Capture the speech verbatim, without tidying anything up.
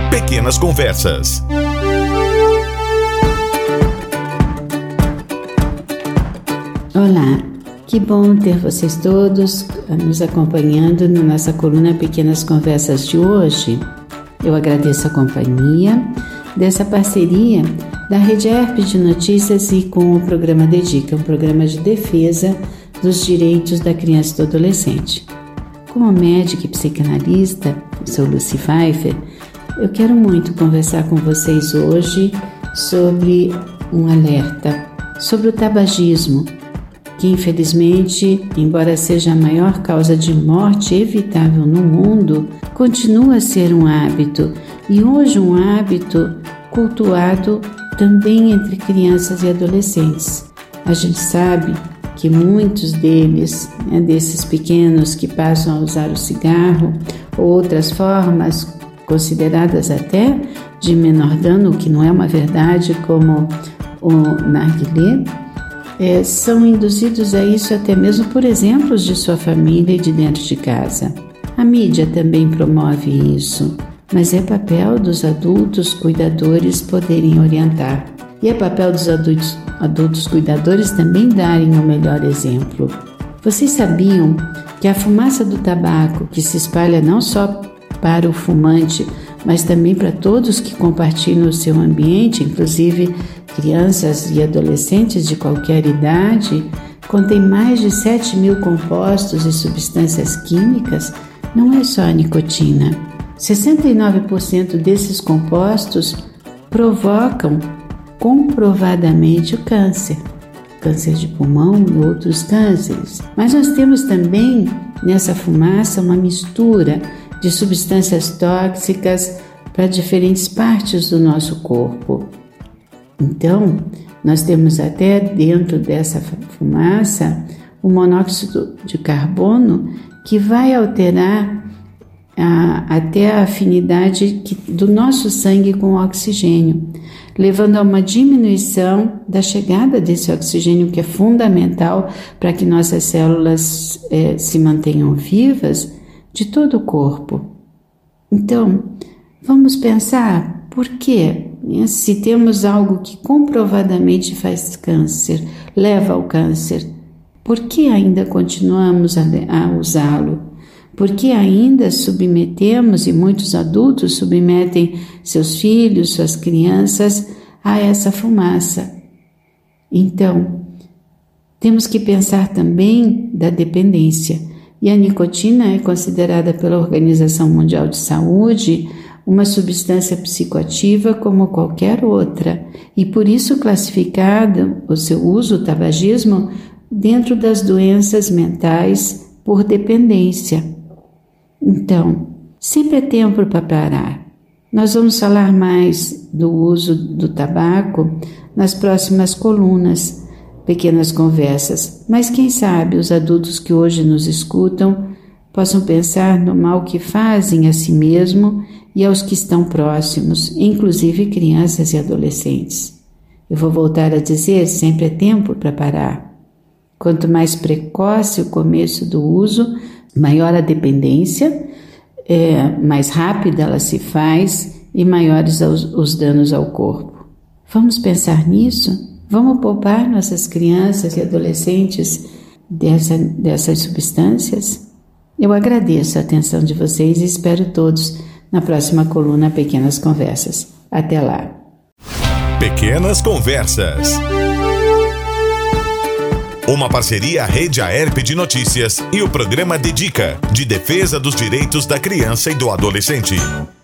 Pequenas Conversas. Olá, que bom ter vocês todos nos acompanhando na nossa coluna Pequenas Conversas de hoje. Eu agradeço a companhia dessa parceria da Rede A E R P de Notícias e com o programa Dedica, um programa de defesa dos direitos da criança e do adolescente. Como médica e psicanalista, eu sou Lucy Pfeiffer, eu quero muito conversar com vocês hoje sobre um alerta, sobre o tabagismo, que infelizmente, embora seja a maior causa de morte evitável no mundo, continua a ser um hábito e hoje um hábito cultuado também entre crianças e adolescentes. A gente sabe que muitos deles, né, desses pequenos que passam a usar o cigarro ou outras formas consideradas até de menor dano, que não é uma verdade, como o narguilé, é, são induzidos a isso até mesmo por exemplos de sua família e de dentro de casa. A mídia também promove isso, mas é papel dos adultos cuidadores poderem orientar. E é papel dos adultos, adultos cuidadores também darem o melhor exemplo. Vocês sabiam que a fumaça do tabaco, que se espalha não só para o fumante, mas também para todos que compartilham o seu ambiente, inclusive crianças e adolescentes de qualquer idade, contém mais de sete mil compostos e substâncias químicas? Não é só a nicotina. sessenta e nove por cento desses compostos provocam comprovadamente o câncer, câncer de pulmão e outros cânceres. Mas nós temos também nessa fumaça uma mistura de substâncias tóxicas para diferentes partes do nosso corpo. Então, nós temos até dentro dessa fumaça o monóxido de carbono que vai alterar a, até a afinidade que, do nosso sangue com o oxigênio, levando a uma diminuição da chegada desse oxigênio, que é fundamental para que nossas células eh, se mantenham vivas, de todo o corpo. Então, vamos pensar por quê? Se temos algo que comprovadamente faz câncer, leva ao câncer, por que ainda continuamos a, a usá-lo? Por que ainda submetemos, e muitos adultos submetem seus filhos, suas crianças a essa fumaça? Então, temos que pensar também da dependência. E a nicotina é considerada pela Organização Mundial de Saúde uma substância psicoativa como qualquer outra, e por isso classificada o seu uso, o tabagismo, dentro das doenças mentais por dependência. Então, sempre é tempo para parar. Nós vamos falar mais do uso do tabaco nas próximas colunas, Pequenas Conversas, mas quem sabe os adultos que hoje nos escutam possam pensar no mal que fazem a si mesmo e aos que estão próximos, inclusive crianças e adolescentes. Eu vou voltar a dizer, sempre é tempo para parar. Quanto mais precoce o começo do uso, maior a dependência, é, mais rápida ela se faz e maiores os, os danos ao corpo. Vamos pensar nisso? Vamos poupar nossas crianças e adolescentes dessa, dessas substâncias? Eu agradeço a atenção de vocês e espero todos na próxima coluna Pequenas Conversas. Até lá. Pequenas Conversas. Uma parceria Rede A E R P de Notícias e o programa Dedica, de defesa dos direitos da criança e do adolescente.